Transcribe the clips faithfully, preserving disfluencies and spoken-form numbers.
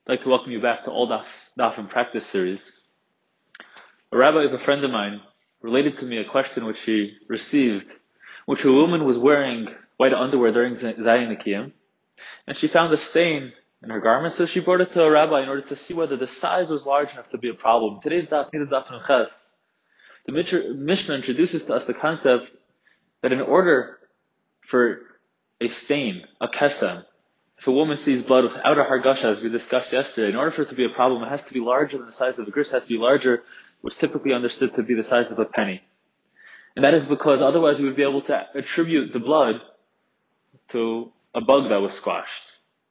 I'd like to welcome you back to All Daf, Daf and Practice series. A rabbi is a friend of mine related to me a question which he received, which a woman was wearing white underwear during Zayin Nikiyim, and she found a stain in her garment, so she brought it to a rabbi in order to see whether the size was large enough to be a problem. Today's Daf, Daf and Ches, the Mishnah introduces to us the concept that in order for a stain, a kesem, if a woman sees blood without a hargasha, as we discussed yesterday, in order for it to be a problem, it has to be larger than the size of a gris, it has to be larger, which is typically understood to be the size of a penny. And that is because otherwise we would be able to attribute the blood to a bug that was squashed.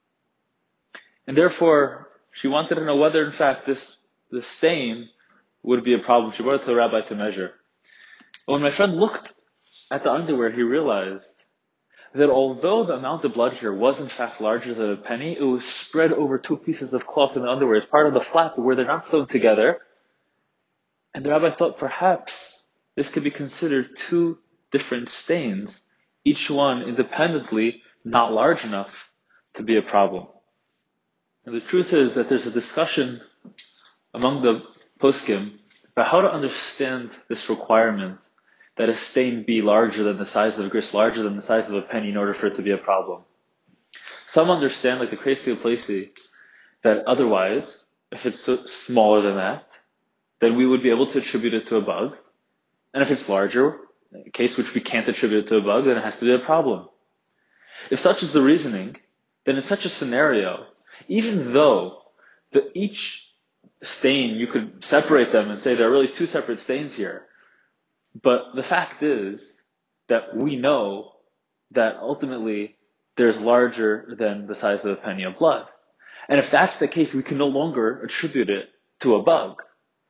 And therefore, she wanted to know whether in fact this, this stain would be a problem. She brought it to the rabbi to measure. But when my friend looked at the underwear, he realized that although the amount of blood here was in fact larger than a penny, it was spread over two pieces of cloth in the underwear as part of the flap where they're not sewn together. And the rabbi thought perhaps this could be considered two different stains, each one independently not large enough to be a problem. And the truth is that there's a discussion among the poskim about how to understand this requirement that a stain be larger than the size of a gris, larger than the size of a penny in order for it to be a problem. Some understand, like the Kreisi Plesi, that otherwise, if it's so smaller than that, then we would be able to attribute it to a bug. And if it's larger, a case which we can't attribute it to a bug, then it has to be a problem. If such is the reasoning, then in such a scenario, even though the, each stain, you could separate them and say there are really two separate stains here, but the fact is that we know that ultimately there's larger than the size of a penny of blood. And if that's the case, we can no longer attribute it to a bug.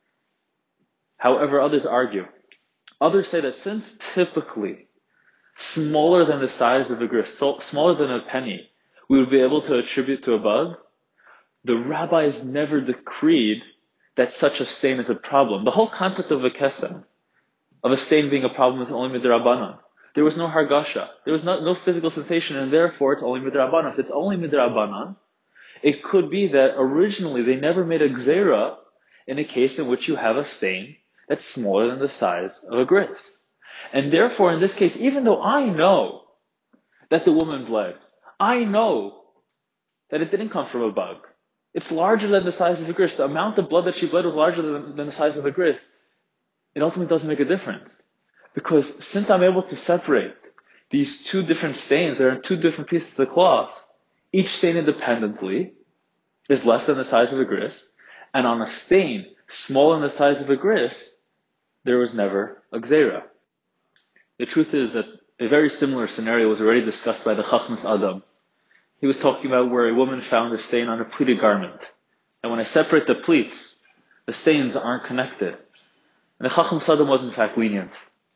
However, others argue. Others say that since typically smaller than the size of a gris, so smaller than a penny, we would be able to attribute to a bug, the rabbis never decreed that such a stain is a problem. The whole concept of a kesem, of a stain being a problem, is only midrabanan. There was no hargasha. There was no, no physical sensation, and therefore it's only midrabanan. If it's only midrabanan, it could be that originally they never made a gzera in a case in which you have a stain that's smaller than the size of a gris. And therefore, in this case, even though I know that the woman bled, I know that it didn't come from a bug. It's larger than the size of a gris. The amount of blood that she bled was larger than, than the size of a gris. It ultimately doesn't make a difference. Because since I'm able to separate these two different stains, there are two different pieces of cloth, each stain independently is less than the size of a gris, and on a stain smaller than the size of a gris, there was never a gzera. The truth is that a very similar scenario was already discussed by the Chachmas Adam. He was talking about where a woman found a stain on a pleated garment. And when I separate the pleats, the stains aren't connected. And the Chacham Sadam was in fact lenient.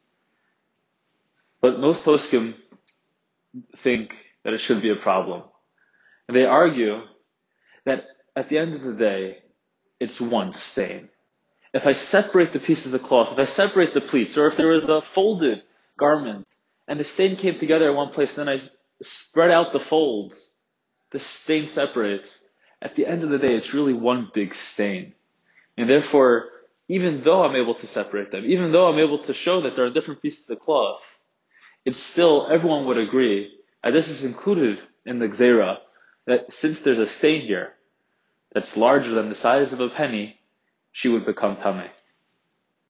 But most poskim think that it should be a problem. And they argue that at the end of the day, it's one stain. If I separate the pieces of cloth, if I separate the pleats, or if there was a folded garment, and the stain came together at one place, and then I spread out the folds, the stain separates. At the end of the day, it's really one big stain. And therefore, even though I'm able to separate them, even though I'm able to show that there are different pieces of cloth, it's still, everyone would agree, and this is included in the gzera, that since there's a stain here that's larger than the size of a penny, she would become tameh.